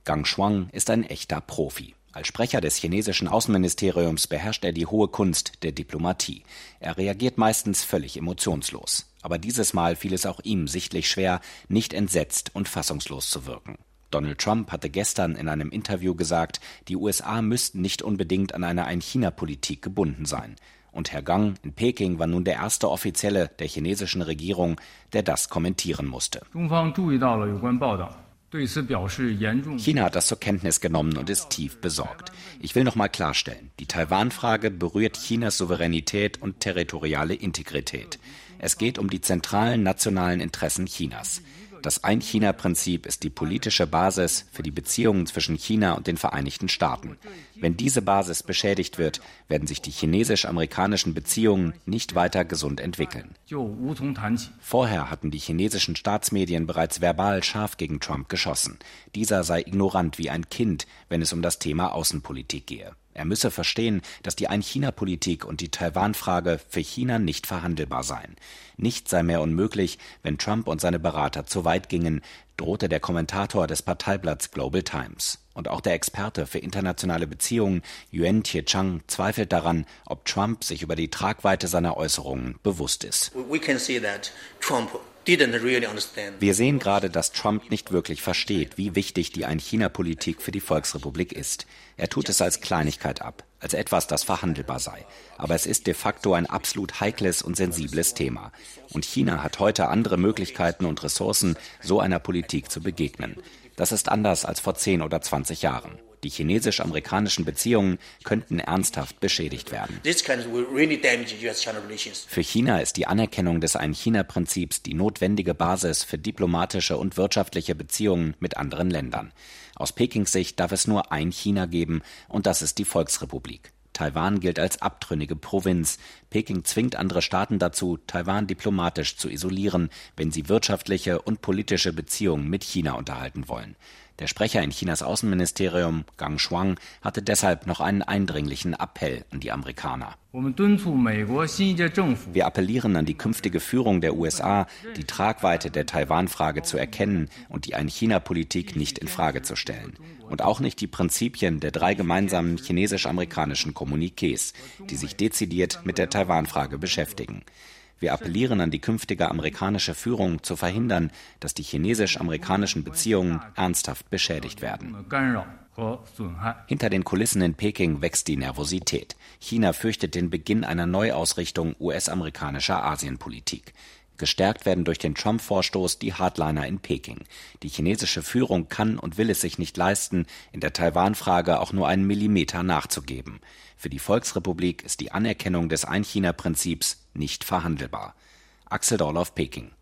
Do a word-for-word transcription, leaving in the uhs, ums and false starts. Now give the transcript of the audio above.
Gang Shuang ist ein echter Profi. Als Sprecher des chinesischen Außenministeriums beherrscht er die hohe Kunst der Diplomatie. Er reagiert meistens völlig emotionslos. Aber dieses Mal fiel es auch ihm sichtlich schwer, nicht entsetzt und fassungslos zu wirken. Donald Trump hatte gestern in einem Interview gesagt, die U S A müssten nicht unbedingt an eine Ein-China-Politik gebunden sein. Und Herr Gang in Peking war nun der erste Offizielle der chinesischen Regierung, der das kommentieren musste. China hat das zur Kenntnis genommen und ist tief besorgt. Ich will noch mal klarstellen, die Taiwan-Frage berührt Chinas Souveränität und territoriale Integrität. Es geht um die zentralen nationalen Interessen Chinas. Das Ein-China-Prinzip ist die politische Basis für die Beziehungen zwischen China und den Vereinigten Staaten. Wenn diese Basis beschädigt wird, werden sich die chinesisch-amerikanischen Beziehungen nicht weiter gesund entwickeln. Vorher hatten die chinesischen Staatsmedien bereits verbal scharf gegen Trump geschossen. Dieser sei ignorant wie ein Kind, wenn es um das Thema Außenpolitik gehe. Er müsse verstehen, dass die Ein-China-Politik und die Taiwan-Frage für China nicht verhandelbar seien. Nichts sei mehr unmöglich, wenn Trump und seine Berater zu weit gingen, drohte der Kommentator des Parteiblatts Global Times. Und auch der Experte für internationale Beziehungen, Yuan Tietchang, zweifelt daran, ob Trump sich über die Tragweite seiner Äußerungen bewusst ist. We can see that Trump Wir sehen gerade, dass Trump nicht wirklich versteht, wie wichtig die Ein-China-Politik für die Volksrepublik ist. Er tut es als Kleinigkeit ab, als etwas, das verhandelbar sei. Aber es ist de facto ein absolut heikles und sensibles Thema. Und China hat heute andere Möglichkeiten und Ressourcen, so einer Politik zu begegnen. Das ist anders als vor zehn oder zwanzig Jahren. Die chinesisch-amerikanischen Beziehungen könnten ernsthaft beschädigt werden. Für China ist die Anerkennung des Ein-China-Prinzips die notwendige Basis für diplomatische und wirtschaftliche Beziehungen mit anderen Ländern. Aus Pekings Sicht darf es nur ein China geben, und das ist die Volksrepublik. Taiwan gilt als abtrünnige Provinz. Peking zwingt andere Staaten dazu, Taiwan diplomatisch zu isolieren, wenn sie wirtschaftliche und politische Beziehungen mit China unterhalten wollen. Der Sprecher in Chinas Außenministerium, Gang Shuang, hatte deshalb noch einen eindringlichen Appell an die Amerikaner. Wir appellieren an die künftige Führung der U S A, die Tragweite der Taiwan-Frage zu erkennen und die Ein-China-Politik nicht in Frage zu stellen. Und auch nicht die Prinzipien der drei gemeinsamen chinesisch-amerikanischen Kommuniqués, die sich dezidiert mit der Taiwan-Frage beschäftigen. Wir appellieren an die künftige amerikanische Führung, zu verhindern, dass die chinesisch-amerikanischen Beziehungen ernsthaft beschädigt werden. Hinter den Kulissen in Peking wächst die Nervosität. China fürchtet den Beginn einer Neuausrichtung U S-amerikanischer Asienpolitik. Gestärkt werden durch den Trump-Vorstoß die Hardliner in Peking. Die chinesische Führung kann und will es sich nicht leisten, in der Taiwan-Frage auch nur einen Millimeter nachzugeben. Für die Volksrepublik ist die Anerkennung des Ein-China-Prinzips nicht verhandelbar. Axel Dorloff, Peking.